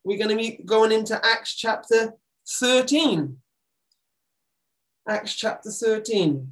we're going to be going into Acts chapter 13. Acts chapter 13.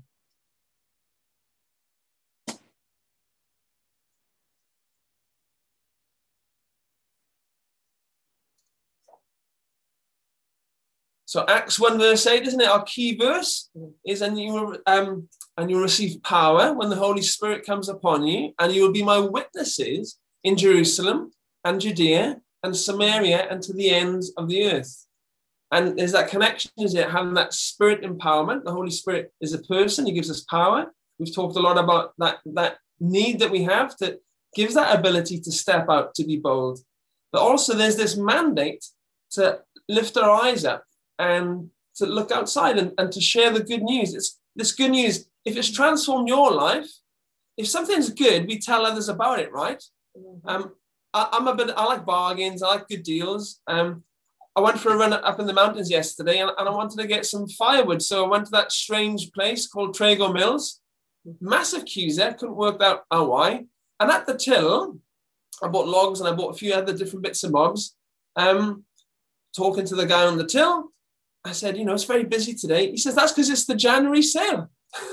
So Acts 1 verse 8, isn't it? Our key verse is, and you will receive power when the Holy Spirit comes upon you, and you will be my witnesses in Jerusalem and Judea and Samaria and to the ends of the earth. And there's that connection, is it? Having that spirit empowerment. The Holy Spirit is a person. He gives us power. We've talked a lot about that need that we have that gives that ability to step out, to be bold. But also there's this mandate to lift our eyes up and to look outside and to share the good news. It's this good news. If it's transformed your life, if something's good, we tell others about it, right? Mm-hmm. I like bargains. I like good deals. I went for a run up in the mountains yesterday and I wanted to get some firewood. So I went to that strange place called Trago Mills. Massive queues there. Couldn't work out why. And at the till, I bought logs and I bought a few other different bits and bobs. Talking to the guy on the till, I said, it's very busy today. He says, that's because it's the January sale.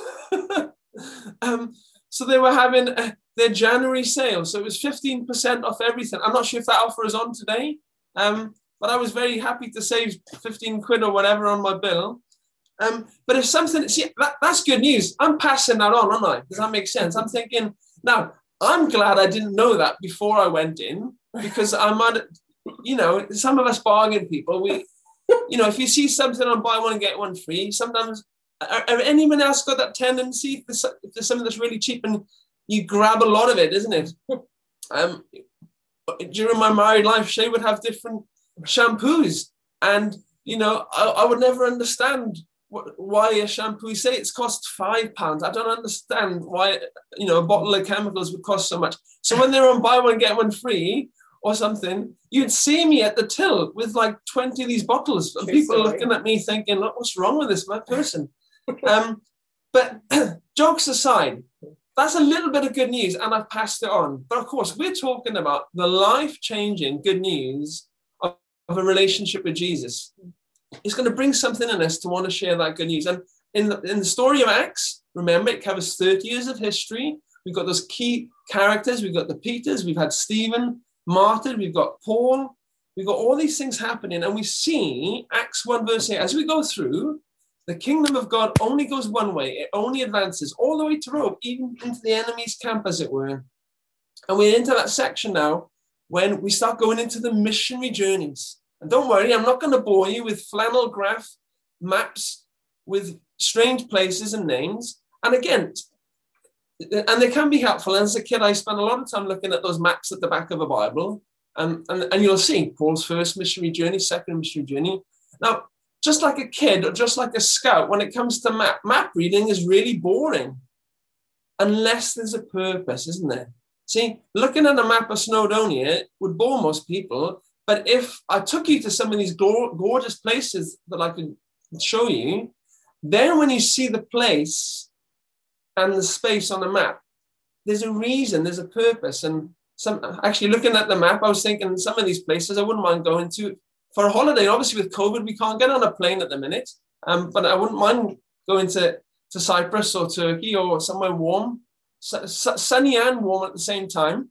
So they were having their January sale. So it was 15% off everything. I'm not sure if that offer is on today, but I was very happy to save 15 quid or whatever on my bill. But if something, that's good news. I'm passing that on, aren't I? Does that make sense? I'm thinking, now, I'm glad I didn't know that before I went in, because I might, some of us bargain people, if you see something on buy one and get one free, sometimes, anyone else got that tendency? If there's something that's really cheap and you grab a lot of it, isn't it? During my married life, Shay would have different shampoos. And, I would never understand why a shampoo, say it's cost £5. I don't understand why, a bottle of chemicals would cost so much. So when they're on buy one, get one free, or something, you'd see me at the till with like 20 of these bottles and people looking at me thinking, look, what's wrong with this person? But jokes aside, that's a little bit of good news and I've passed it on. But of course, we're talking about the life-changing good news of a relationship with Jesus. It's going to bring something in us to want to share that good news. And in the story of Acts, remember, it covers 30 years of history. We've got those key characters. We've got the Peters. We've had Stephen martyred, we've got Paul, we've got all these things happening, and we see Acts 1 verse 8, as we go through, the kingdom of God only goes one way, it only advances all the way to Rome, even into the enemy's camp, as it were. And we're into that section now when we start going into the missionary journeys. And don't worry, I'm not going to bore you with flannel graph maps with strange places and names. And again, and they can be helpful. As a kid, I spent a lot of time looking at those maps at the back of a Bible. And you'll see Paul's first missionary journey, second missionary journey. Now, just like a kid or just like a scout, when it comes to map reading is really boring. Unless there's a purpose, isn't there? See, looking at a map of Snowdonia would bore most people. But if I took you to some of these gorgeous places that I could show you, then when you see the place and the space on the map, there's a reason, there's a purpose. And actually looking at the map, I was thinking some of these places I wouldn't mind going to for a holiday. Obviously with COVID, we can't get on a plane at the minute, but I wouldn't mind going to Cyprus or Turkey or somewhere warm, sunny and warm at the same time.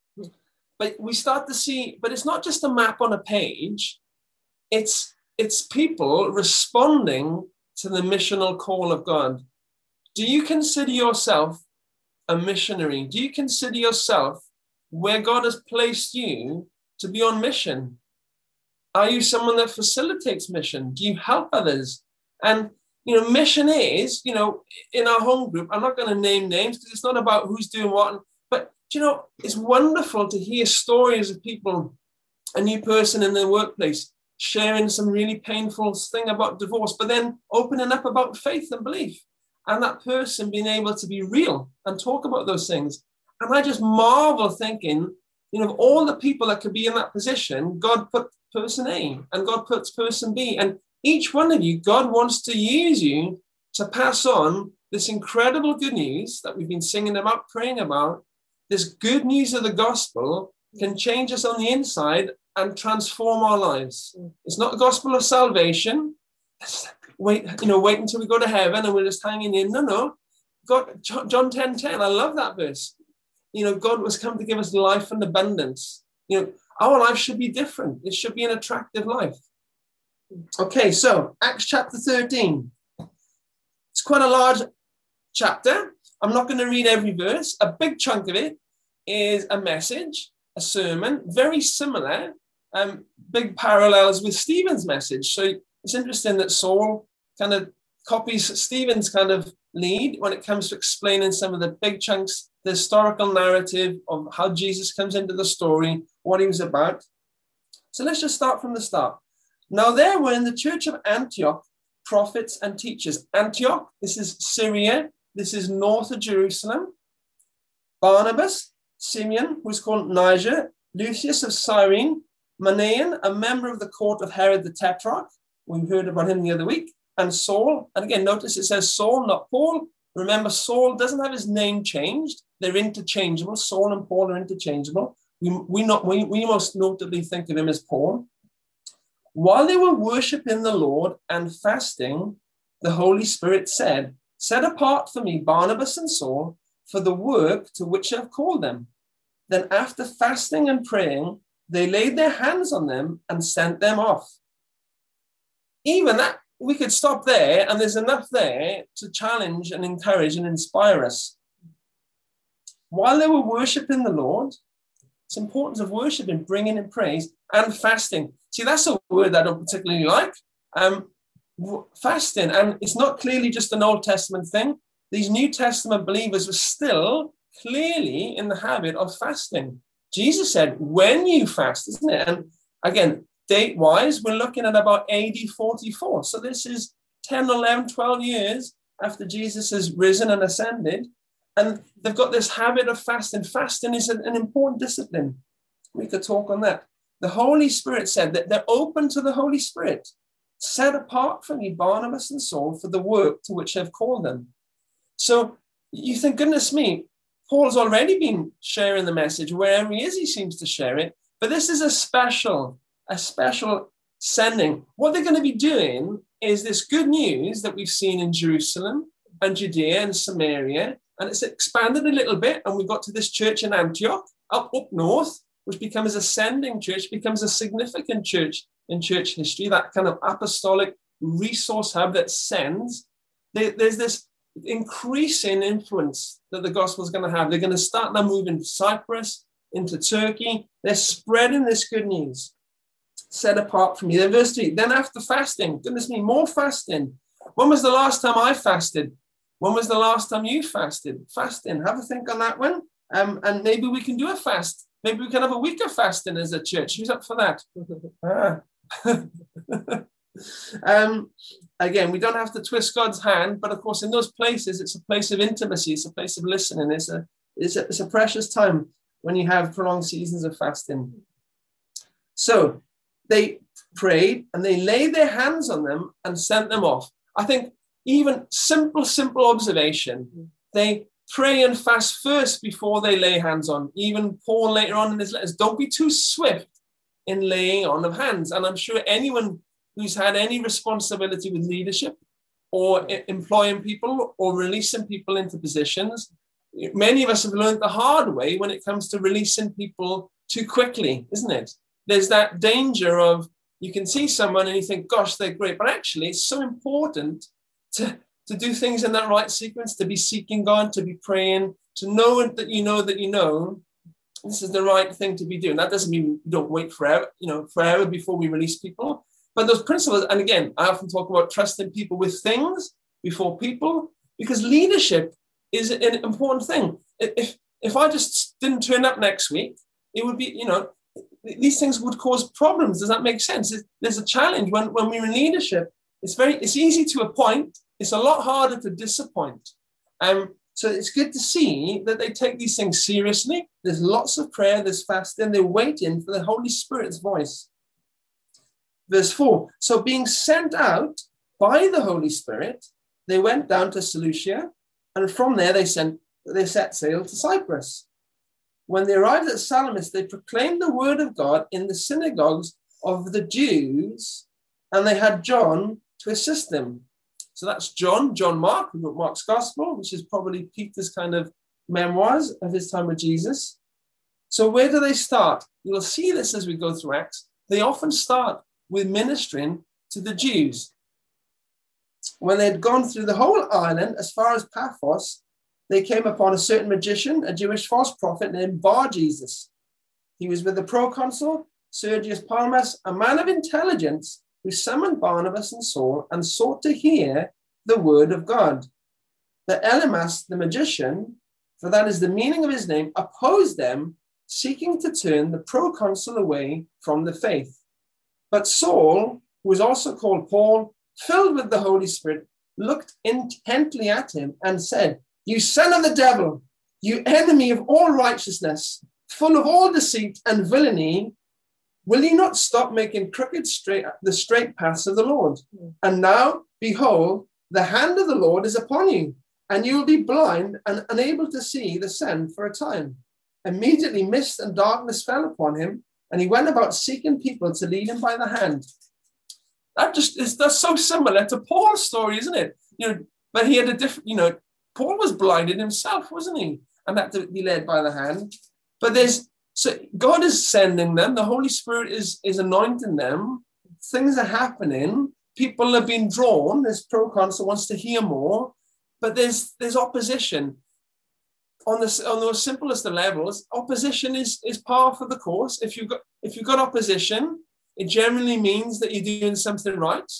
But we start to see, but it's not just a map on a page, it's people responding to the missional call of God. Do you consider yourself a missionary? Do you consider yourself where God has placed you to be on mission? Are you someone that facilitates mission? Do you help others? And, mission is, in our home group, I'm not going to name names because it's not about who's doing what, but, it's wonderful to hear stories of people, a new person in their workplace, sharing some really painful thing about divorce, but then opening up about faith and belief. And that person being able to be real and talk about those things. And I just marvel thinking, of all the people that could be in that position, God put person A and God puts person B. And each one of you, God wants to use you to pass on this incredible good news that we've been singing about, praying about. This good news of the gospel can change us on the inside and transform our lives. It's not a gospel of salvation. Wait until we go to heaven and we're just hanging in. No. God, John 10:10, I love that verse. God was come to give us life and abundance. Our life should be different. It should be an attractive life. Okay, so Acts chapter 13. It's quite a large chapter. I'm not going to read every verse. A big chunk of it is a message, a sermon, very similar, big parallels with Stephen's message. So it's interesting that Saul kind of copies Stephen's kind of lead when it comes to explaining some of the big chunks, the historical narrative of how Jesus comes into the story, what he was about. So let's just start from the start. Now there were in the church of Antioch prophets and teachers. Antioch, this is Syria. This is north of Jerusalem. Barnabas, Simeon, who is called Niger, Lucius of Cyrene, Manaen, a member of the court of Herod the Tetrarch. We heard about him the other week. And Saul, and again, notice it says Saul, not Paul. Remember, Saul doesn't have his name changed. They're interchangeable. Saul and Paul are interchangeable. We most notably think of him as Paul. While they were worshiping the Lord and fasting, the Holy Spirit said, "Set apart for me Barnabas and Saul for the work to which I've called them." Then after fasting and praying, they laid their hands on them and sent them off. Even that, we could stop there, and there's enough there to challenge and encourage and inspire us. While they were worshiping the Lord, it's importance of worshiping, bringing in praise, and fasting. See, that's a word I don't particularly like. Fasting, and it's not clearly just an Old Testament thing. These New Testament believers were still clearly in the habit of fasting. Jesus said, when you fast, isn't it? And again, date-wise, we're looking at about AD 44. So this is 10, 11, 12 years after Jesus has risen and ascended. And they've got this habit of fasting. Fasting is an important discipline. We could talk on that. The Holy Spirit said that they're open to the Holy Spirit. Set apart for me Barnabas and Saul for the work to which I've called them. So you think, goodness me, Paul's already been sharing the message. Wherever he is, he seems to share it. But this is a special sending. What they're going to be doing is this good news that we've seen in Jerusalem and Judea and Samaria, and it's expanded a little bit, and we've got to this church in Antioch, up north, which becomes a sending church, becomes a significant church in church history, that kind of apostolic resource hub that sends. There's this increasing influence that the gospel is going to have. They're going to start now moving to Cyprus, into Turkey. They're spreading this good news. Set apart from me. Then verse 3, then after fasting, goodness me, more fasting. When was the last time I fasted? When was the last time you fasted? Fasting, have a think on that one. And maybe we can do a fast. Maybe we can have a week of fasting as a church. Who's up for that? Again, we don't have to twist God's hand, but of course, in those places, it's a place of intimacy. It's a place of listening. It's a precious time when you have prolonged seasons of fasting. So they prayed and they laid their hands on them and sent them off. I think even simple observation. They pray and fast first before they lay hands on. Even Paul later on in his letters, don't be too swift in laying on of hands. And I'm sure anyone who's had any responsibility with leadership or employing people or releasing people into positions, many of us have learned the hard way when it comes to releasing people too quickly, isn't it? There's that danger of you can see someone and you think, gosh, they're great. But actually, it's so important to do things in that right sequence, to be seeking God, to be praying, to know that you know this is the right thing to be doing. That doesn't mean we don't wait forever before we release people. But those principles, and again, I often talk about trusting people with things before people, because leadership is an important thing. If I just didn't turn up next week, it would be, these things would cause problems. Does that make sense? There's a challenge when we're in leadership. It's easy to appoint. It's a lot harder to disappoint. So it's good to see that they take these things seriously. There's lots of prayer, there's fasting, they're waiting for the Holy Spirit's voice. Verse 4, so being sent out by the Holy Spirit, they went down to Seleucia, and from there they set sail to Cyprus. when they arrived at Salamis, they proclaimed the word of God in the synagogues of the Jews, and they had John to assist them. So that's John Mark, who wrote Mark's Gospel, which is probably Peter's kind of memoirs of his time with Jesus. So where do they start? You'll see this as we go through Acts. They often start with ministering to the Jews. When they had gone through the whole island as far as Paphos, they came upon a certain magician, a Jewish false prophet named Bar-Jesus. He was with the proconsul, Sergius Paulus, a man of intelligence, who summoned Barnabas and Saul and sought to hear the word of God. The Elymas, the magician, for that is the meaning of his name, opposed them, seeking to turn the proconsul away from the faith. But Saul, who was also called Paul, filled with the Holy Spirit, looked intently at him and said, "You son of the devil, you enemy of all righteousness, full of all deceit and villainy, will you not stop making crooked the straight paths of the Lord? And now, behold, the hand of the Lord is upon you, and you will be blind and unable to see the sun for a time." Immediately mist and darkness fell upon him, and he went about seeking people to lead him by the hand. That's so similar to Paul's story, isn't it? But he had a different, Paul was blinded himself, wasn't he? And had to be led by the hand. But so God is sending them. The Holy Spirit is anointing them. Things are happening. People are being drawn. This proconsul wants to hear more, but there's opposition. On the simplest of levels, opposition is par for the course. If you've got opposition, it generally means that you're doing something right.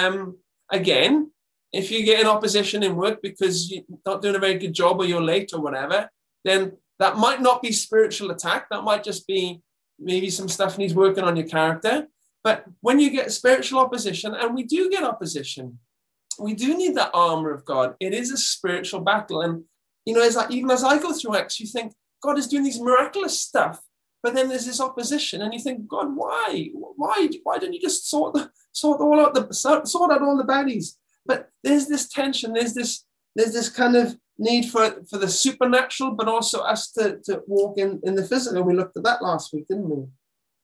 Again, if you get an opposition in work because you're not doing a very good job or you're late or whatever, then that might not be spiritual attack. That might just be maybe some stuff needs working on your character. But when you get spiritual opposition, and we do get opposition, we do need that armor of God. It is a spiritual battle. And, even as I go through Acts, you think God is doing these miraculous stuff, but then there's this opposition, and you think, God, why? Why don't you just sort out all the baddies? But there's this tension. There's this kind of need for the supernatural, but also us to walk in the physical. We looked at that last week, didn't we?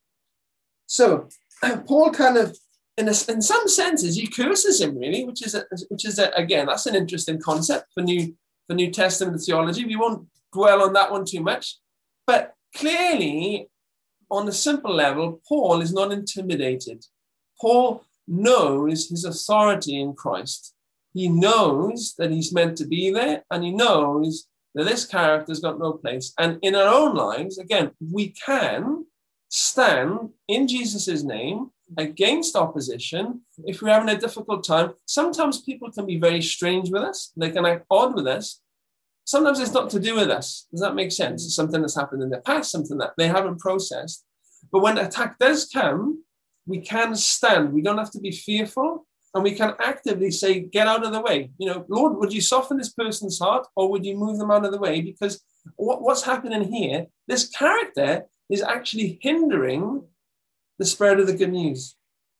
So Paul kind of, in some senses, he curses him really, which is again, that's an interesting concept for New Testament theology. We won't dwell on that one too much, but clearly, on a simple level, Paul is not intimidated. Paul knows his authority in Christ. He knows that he's meant to be there, and he knows that this character's got no place. And in our own lives, again, we can stand in Jesus' name against opposition if we're having a difficult time. Sometimes people can be very strange with us. They can act odd with us. Sometimes it's not to do with us. Does that make sense? It's something that's happened in the past, something that they haven't processed. But when the attack does come, we can stand. We don't have to be fearful, and we can actively say, get out of the way. Lord, would you soften this person's heart, or would you move them out of the way? Because what's happening here, this character is actually hindering the spread of the good news.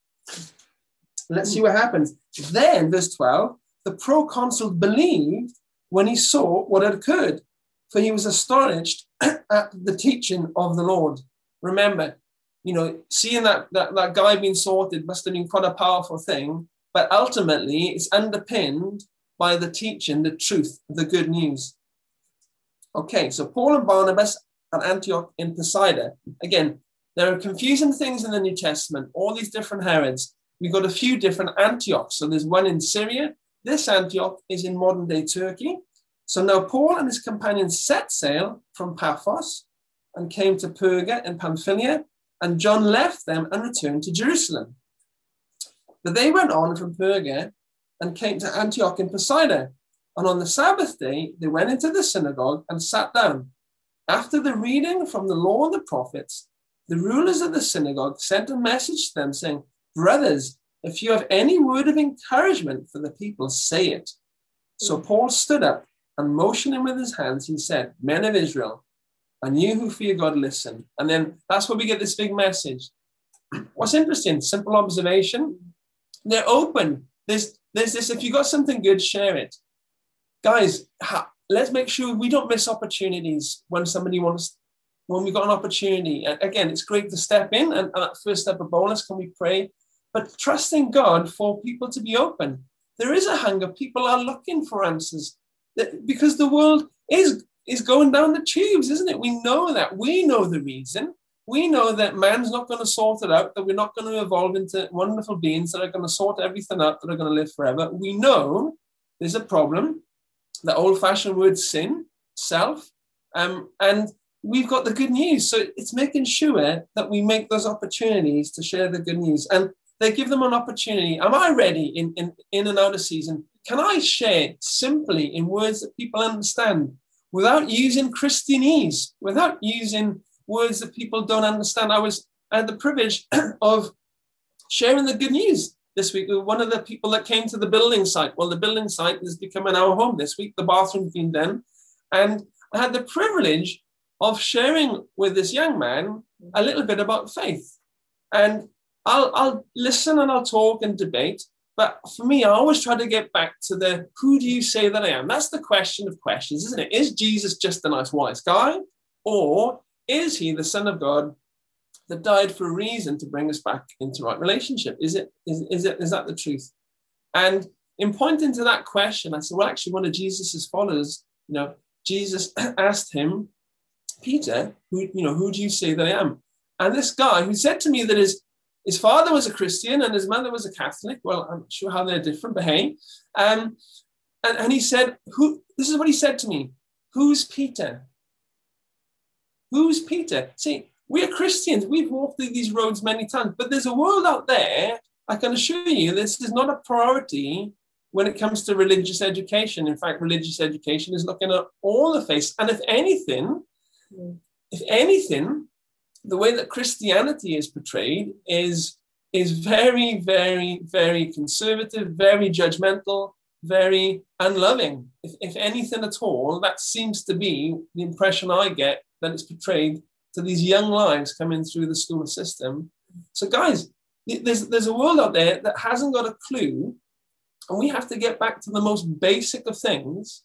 Let's see what happens. Then, verse 12, the proconsul believed when he saw what had occurred, for he was astonished at the teaching of the Lord. Remember, seeing that guy being sorted must have been quite a powerful thing, but ultimately it's underpinned by the teaching, the truth, the good news. Okay, so Paul and Barnabas at Antioch in Pisidia. Again, there are confusing things in the New Testament, all these different Herods. We've got a few different Antiochs. So there's one in Syria. This Antioch is in modern-day Turkey. So now Paul and his companions set sail from Paphos and came to Perga in Pamphylia, and John left them and returned to Jerusalem. But they went on from Perga and came to Antioch in Pisidia. And on the Sabbath day, they went into the synagogue and sat down. After the reading from the law and the prophets, the rulers of the synagogue sent a message to them saying, "Brothers, if you have any word of encouragement for the people, say it." So Paul stood up and motioning with his hands, he said, "Men of Israel, and you who fear God, listen." And then that's where we get this big message. What's interesting, simple observation, they're open. There's this, if you got something good, share it. Guys, let's make sure we don't miss opportunities when somebody wants when we've got an opportunity, again, it's great to step in, and that first step of boldness, can we pray? But trusting God for people to be open. There is a hunger. People are looking for answers, because the world is going down the tubes, isn't it? We know that. We know the reason. We know that man's not going to sort it out, that we're not going to evolve into wonderful beings that are going to sort everything out, that are going to live forever. We know there's a problem, the old-fashioned word sin, self, and we've got the good news. So it's making sure that we make those opportunities to share the good news. And they give them an opportunity. Am I ready in and out of season? Can I share simply in words that people understand without using Christianese, without using words that people don't understand? I had the privilege of sharing the good news this week with one of the people that came to the building site. Well, the building site is becoming our home this week. The bathroom's been done. And I had the privilege of sharing with this young man a little bit about faith. And I'll listen and I'll talk and debate. But for me, I always try to get back to the, who do you say that I am? That's the question of questions, isn't it? Is Jesus just a nice, wise guy? Or is he the Son of God that died for a reason to bring us back into right relationship? Is that the truth? And in pointing to that question, I said, well, actually, one of Jesus's followers, Jesus asked him, Peter, who do you say that I am? And this guy who said to me that his father was a Christian and his mother was a Catholic. Well, I'm not sure how they're different, but hey. And he said, this is what he said to me. Who's Peter? Who's Peter? See, we're Christians. We've walked through these roads many times, but there's a world out there. I can assure you this is not a priority when it comes to religious education. In fact, religious education is looking at all the faiths. And if anything, the way that Christianity is portrayed is very, very, very conservative, very judgmental, very unloving. If anything at all, that seems to be the impression I get that it's portrayed to these young lives coming through the school system. So guys, there's a world out there that hasn't got a clue, and we have to get back to the most basic of things.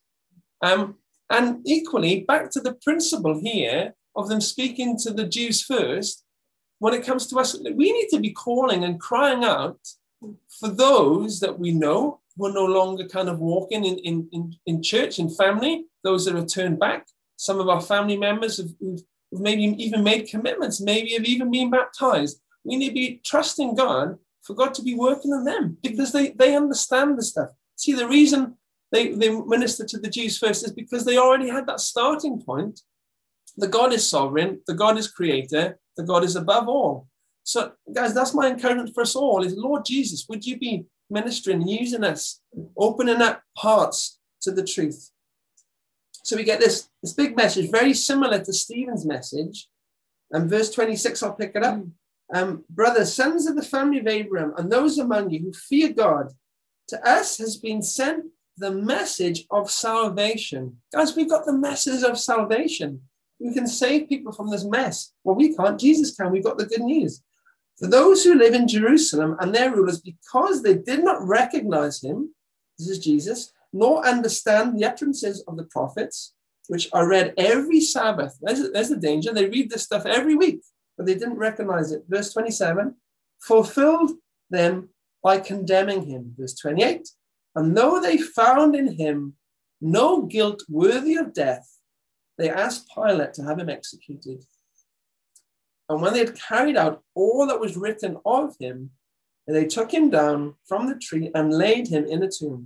And equally, back to the principle here of them speaking to the Jews first. When it comes to us, we need to be calling and crying out for those that we know who are no longer kind of walking in church and family, those that have turned back. Some of our family members who've maybe even made commitments, maybe have even been baptized. We need to be trusting God for God to be working on them, because they understand the stuff. See, the reason they minister to the Jews first is because they already had that starting point. The God is sovereign, the God is creator, the God is above all. So, guys, that's my encouragement for us all is, Lord Jesus, would you be ministering, using us, opening up hearts to the truth? So we get this big message, very similar to Stephen's message. And verse 26, I'll pick it up. Brothers, sons of the family of Abraham, and those among you who fear God, to us has been sent the message of salvation. Guys, we've got the message of salvation. We can save people from this mess. Well, we can't. Jesus can. We've got the good news. For those who live in Jerusalem and their rulers, because they did not recognize him, this is Jesus, nor understand the utterances of the prophets, which are read every Sabbath. There's the danger. They read this stuff every week, but they didn't recognize it. Verse 27, fulfilled them by condemning him. Verse 28, and though they found in him no guilt worthy of death, they asked Pilate to have him executed. And when they had carried out all that was written of him, they took him down from the tree and laid him in a tomb.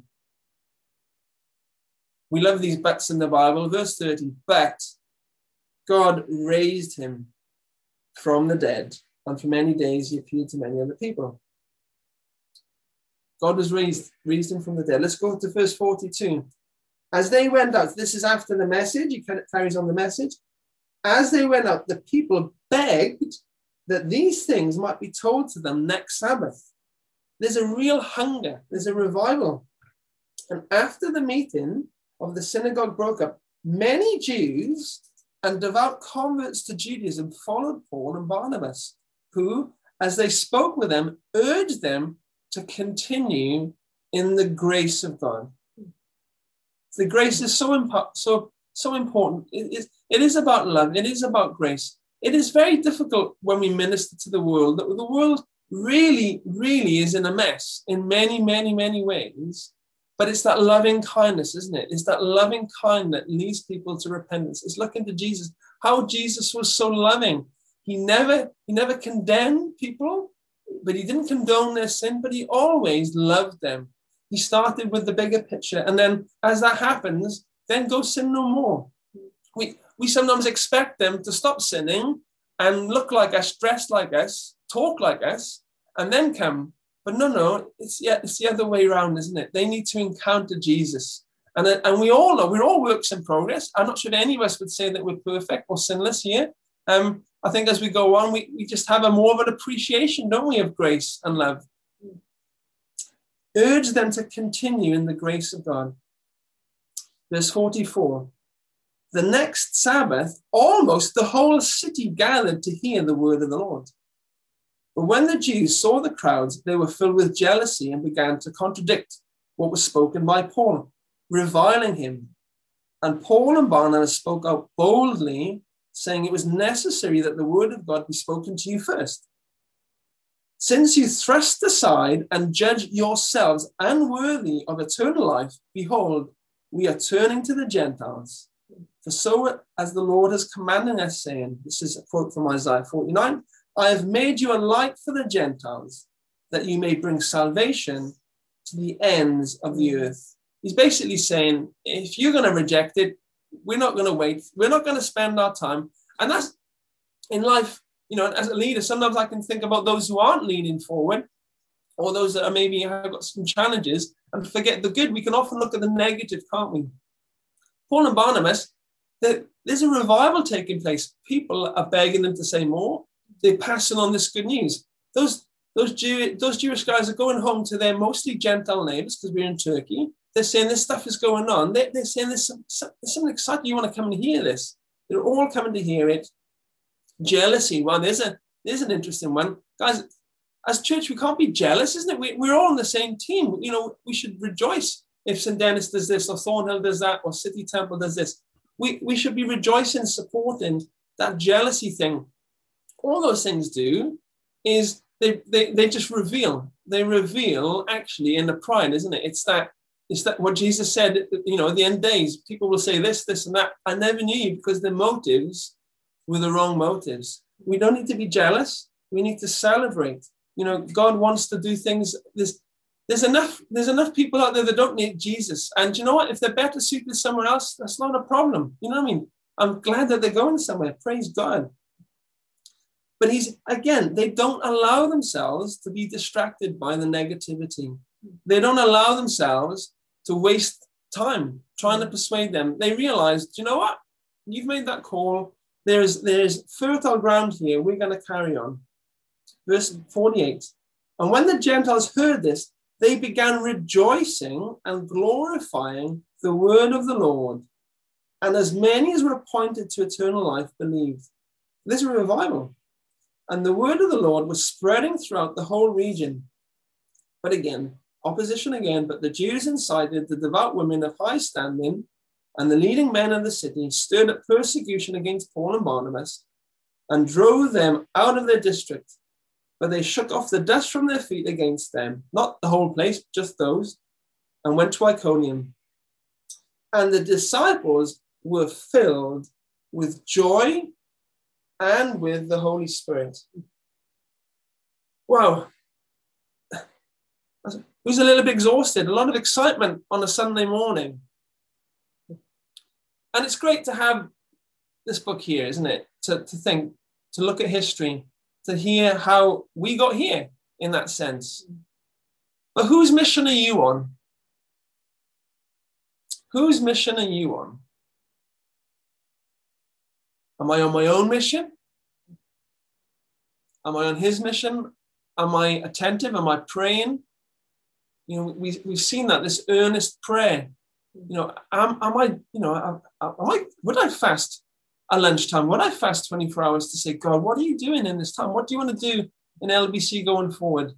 We love these buts in the Bible. Verse 30, but God raised him from the dead, and for many days he appeared to many other people. God has raised him from the dead. Let's go to verse 42. As they went out, this is after the message, he carries on the message. As they went out, the people begged that these things might be told to them next Sabbath. There's a real hunger. There's a revival. And after the meeting of the synagogue broke up, many Jews and devout converts to Judaism followed Paul and Barnabas, who, as they spoke with them, urged them to continue in the grace of God. The grace is so so important. It is about love. It is about grace. It is very difficult when we minister to the world. The world really, really is in a mess in many, many, many ways. But it's that loving kindness, isn't it? It's that loving kindness that leads people to repentance. It's looking to Jesus. How Jesus was so loving. He never condemned people, but he didn't condone their sin, but he always loved them. He started with the bigger picture. And then as that happens, then go sin no more. We sometimes expect them to stop sinning and look like us, dress like us, talk like us, and then come. But no, it's the other way around, isn't it? They need to encounter Jesus. And we all know, we're all works in progress. I'm not sure if any of us would say that we're perfect or sinless here. I think as we go on, we just have a more of an appreciation, don't we, of grace and love. Urge them to continue in the grace of God. Verse 44. The next Sabbath, almost the whole city gathered to hear the word of the Lord. But when the Jews saw the crowds, they were filled with jealousy and began to contradict what was spoken by Paul, reviling him. And Paul and Barnabas spoke out boldly, saying it was necessary that the word of God be spoken to you first. Since you thrust aside and judge yourselves unworthy of eternal life, behold, we are turning to the Gentiles. For so as the Lord has commanded us, saying, this is a quote from Isaiah 49, I have made you a light for the Gentiles, that you may bring salvation to the ends of the earth. He's basically saying, if you're going to reject it, we're not going to wait. We're not going to spend our time. And that's in life, as a leader, sometimes I can think about those who aren't leaning forward, or those that are maybe have got some challenges, and forget the good. We can often look at the negative, can't we? Paul and Barnabas, there's a revival taking place. People are begging them to say more. They're passing on this good news. Those Jewish guys are going home to their mostly Gentile neighbors, because we're in Turkey. They're saying this stuff is going on. They're saying there's something exciting. You want to come and hear this. They're all coming to hear it. Jealousy. Well, there's an interesting one. Guys, as church, we can't be jealous, isn't it? We're all on the same team. We should rejoice if St. Dennis does this, or Thornhill does that, or City Temple does this. We should be rejoicing, supporting that jealousy thing. All those things do is they just reveal. They reveal actually in the pride, isn't it? It's that what Jesus said, at the end days, people will say this, and that. I never knew you, because the motives were the wrong motives. We don't need to be jealous. We need to celebrate. God wants to do things. There's enough people out there that don't need Jesus. And you know what? If they're better suited somewhere else, that's not a problem. You know what I mean? I'm glad that they're going somewhere. Praise God. But they don't allow themselves to be distracted by the negativity. They don't allow themselves to waste time trying to persuade them. They realize, you know what? You've made that call. There's fertile ground here. We're going to carry on. Verse 48. And when the Gentiles heard this, they began rejoicing and glorifying the word of the Lord. And as many as were appointed to eternal life believed. There's a revival. And the word of the Lord was spreading throughout the whole region. But again, opposition again, but the Jews incited the devout women of high standing and the leading men of the city, stirred up persecution against Paul and Barnabas, and drove them out of their district. But they shook off the dust from their feet against them, not the whole place, just those, and went to Iconium. And the disciples were filled with joy and with the Holy Spirit. Wow. Who's a little bit exhausted? A lot of excitement on a Sunday morning. And it's great to have this book here, isn't it? To think, to look at history, to hear how we got here in that sense. But whose mission are you on? Whose mission are you on? Am I on my own mission? Am I on his mission? Am I attentive? Am I praying? We've seen that, this earnest prayer. Would I fast at lunchtime? Would I fast 24 hours to say, God, what are you doing in this time? What do you want to do in LBC going forward?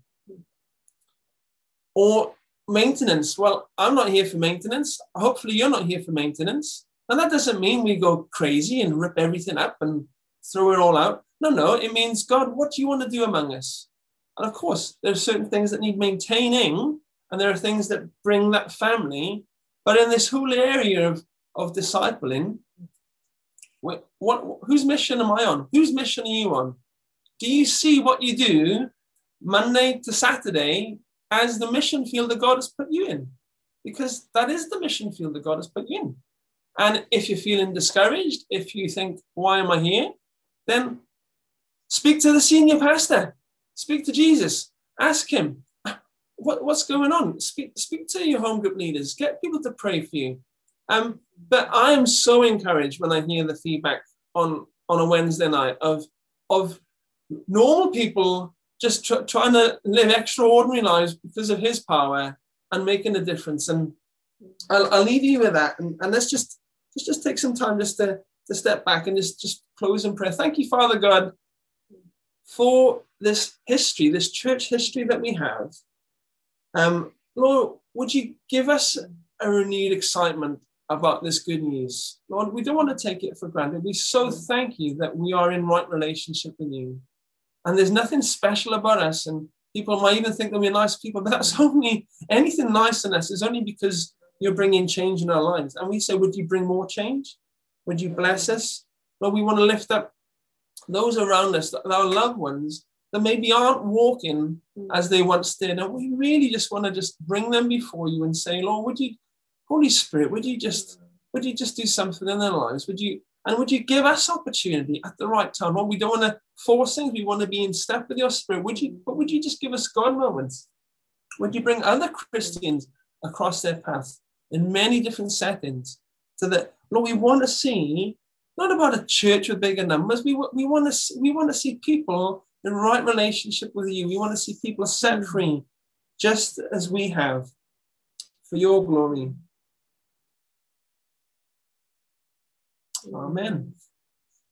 Or maintenance. Well, I'm not here for maintenance. Hopefully you're not here for maintenance. And that doesn't mean we go crazy and rip everything up and throw it all out. No, it means, God, what do you want to do among us? And of course, there are certain things that need maintaining, and there are things that bring that family. But in this whole area of discipling, whose mission am I on? Whose mission are you on? Do you see what you do Monday to Saturday as the mission field that God has put you in? Because that is the mission field that God has put you in. And if you're feeling discouraged, if you think, why am I here? Then speak to the senior pastor. Speak to Jesus. Ask him, what's going on? Speak to your home group leaders. Get people to pray for you. But I am so encouraged when I hear the feedback on a Wednesday night of normal people just trying to live extraordinary lives because of his power and making a difference. And I'll leave you with that. And let's just take some time just to step back and just close in prayer. Thank you, Father God, for this history, this church history that we have. Lord, would you give us a renewed excitement about this good news? Lord, we don't want to take it for granted. We so thank you that we are in right relationship with you. And there's nothing special about us. And people might even think that we're nice people, but that's only, anything nice in us is only because you're bringing change in our lives. And we say, would you bring more change? Would you bless us? Lord, we want to lift up those around us, our loved ones, that maybe aren't walking as they once did. And we really just want to just bring them before you and say, Lord, would you, Holy Spirit, would you just do something in their lives? Would you give us opportunity at the right time? Lord, we don't want to force things. We want to be in step with your Spirit. Would you just give us God moments? Would you bring other Christians across their path in many different settings, so that, Lord, we want to see not about a church with bigger numbers. We want to see people in right relationship with you. We want to see people set free, just as we have, for your glory. Amen.